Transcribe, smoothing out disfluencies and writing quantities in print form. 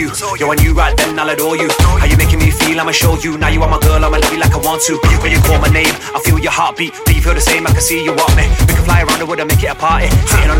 you. Yo, I knew right then I'll adore you. How you making me feel, I'ma show you. Now you are my girl, I'ma love you like I want to. When you call my name, I feel your heartbeat. Do you feel the same? I can see you want me. We can fly around the world and make it a party. Sitting on